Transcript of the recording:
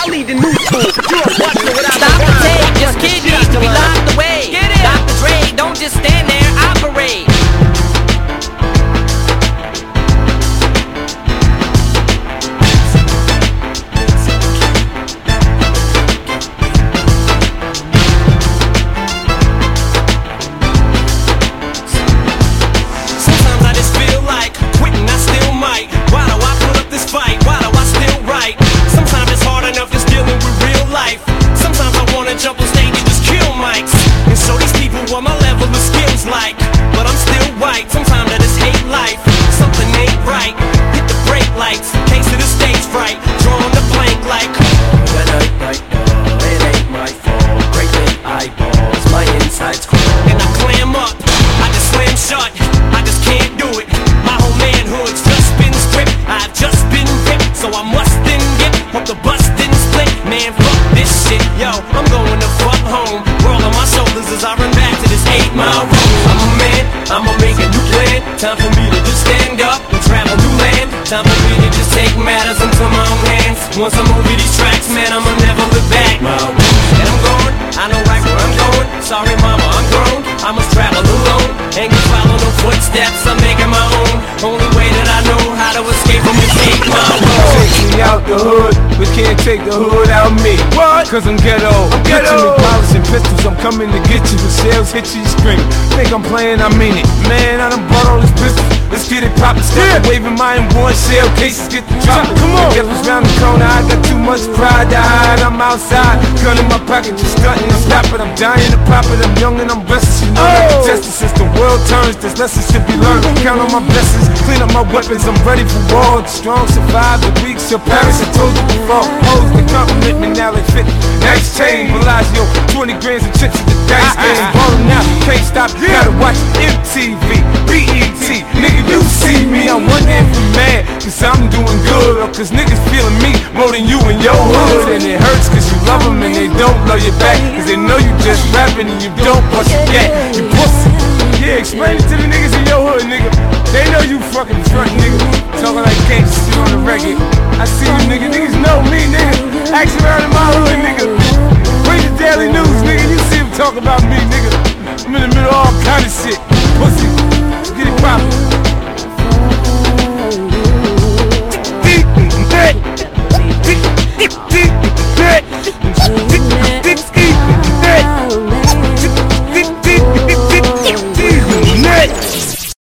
I lead the new school. You're a buster without Stop the the rhyme. tape, just kidding. We locked the way. Dr. Dre, don't just stand there, operate. Jump on stage and just kill mics and show these people what my level of skills like. But I'm still white, sometimes I just hate life. Something ain't right, hit the brake lights. Case of the stage fright, drawing the blank like it ain't my fault. Great big eyeballs, my insides crawl. And I clam up, I just slam shut. I just can't do it. My whole manhood's just been stripped. I've just been ripped, so I must then get. Hope the bus didn't split. Man, fuck this shit, yo. I'm going to fuck home. World on my shoulders as I run back to this 8-mile road. I'm a man, I'ma make a new plan. Time for me to just stand up and travel new land. Time for me to just take matters into my own hands. Once I'm over these tracks, man, I'ma never look back. And I'm going, I know right where I'm going. Sorry mama, I'm grown, I must travel alone. Ain't gonna follow no footsteps, I'm making my own. Only way that I know how to escape from this 8-mile road. Take me out the hood, but can't take the hood out of me. What? Cause I'm ghetto. Picture me polishing pistols, I'm coming to get you. The shells hit you, you screaming. Think I'm playing, I mean it. Man, I done bought all these pistols. Let's get it poppin', start waving my M1 shell cases, get the drop. Come on. If it's round the corner, I got too much pride to hide. I'm outside, gun in my pocket, just stunting. I'm stopping, I'm dying to pop it. I'm young and I'm restless, you know that the justice since the world turns. This lesson should be learned. Count on my blessings, clean up my weapons. I'm ready for war. The strong survive, the weak shall perish. I told you before. Hoes they compliment me now they fit. Nice chain, Bellagio, 20 grams of chips at the dice game. Ballin' out, can't stop, gotta watch MTV, BET. Nigga, you see me, I'm one hand from mad, cause I'm doing good. Or cause niggas feeling me more than you in your hood. And it hurts cause you love them and they don't love you back. Cause they know you just rapping and you don't bust your gat. You pussy. Yeah, explain it to the niggas in your hood, nigga. They know you fucking front, nigga.